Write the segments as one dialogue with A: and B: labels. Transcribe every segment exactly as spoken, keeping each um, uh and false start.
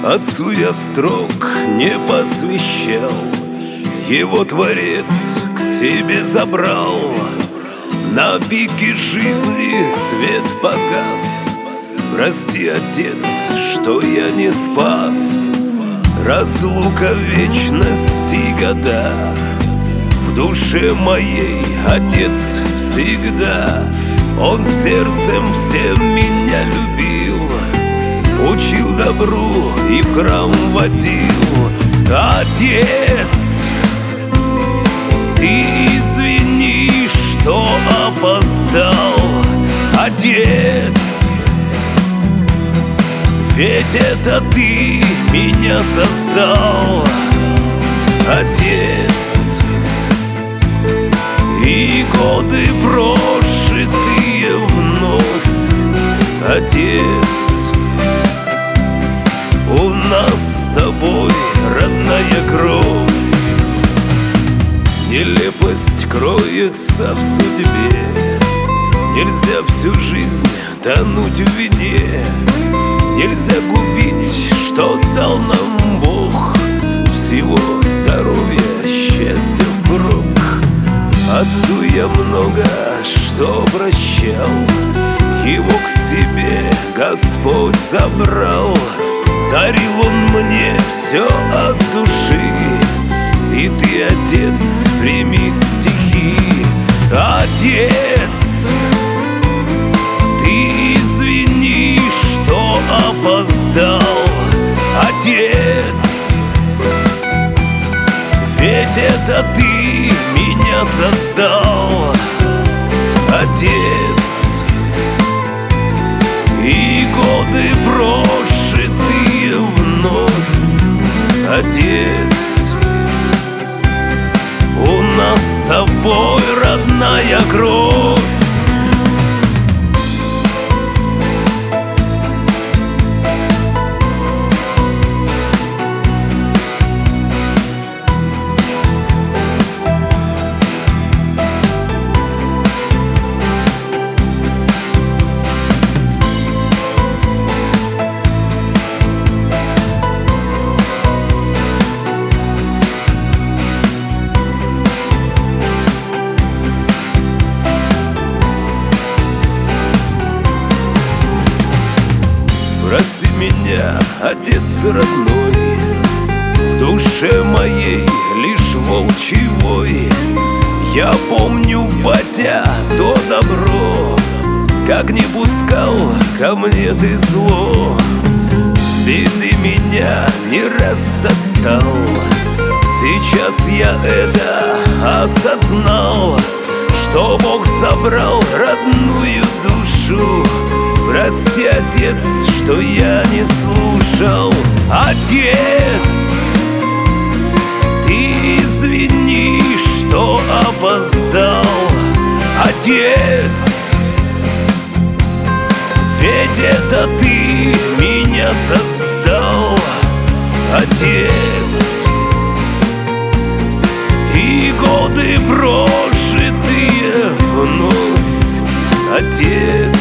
A: Отцу я строк не посвящал, его Творец к себе забрал. На пике жизни свет погас. Прости, Отец, что я не спас. Разлука вечности года. В душе моей Отец всегда. Он сердцем всем меня любил, учил добру и в храм водил. Отец, ты извини, что опоздал. Отец, ведь это ты меня создал. Отец, и годы прожитые вновь. Отец, у нас с тобой родная кровь. Нелепость кроется в судьбе. Нельзя всю жизнь тонуть в вине. Нельзя губить, что дал нам Бог. Всего здоровья, счастья впрок. Отцу я много что прощал, его к себе Господь забрал. Дарил он мне все от души, и ты, Отец, прими стихи. Отец, ты извини, что опоздал. Отец, ведь это ты меня создал. Отец, и годы прожитые вновь. Отец, у нас с тобой родная кровь. Прости меня, Отец родной, в душе моей лишь волчий вой. Я помню, батя, то добро, как не пускал ко мне ты зло. С беды меня не раз достал. Сейчас я это осознал, что Бог забрал родную душу. Прости, Отец, что я не слушал. Отец, ты извини, что опоздал. Отец, ведь это ты меня создал. Отец, и годы прожитые вновь. Отец,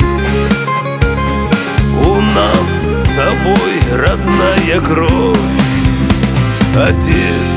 A: у нас с тобой родная кровь. Отец.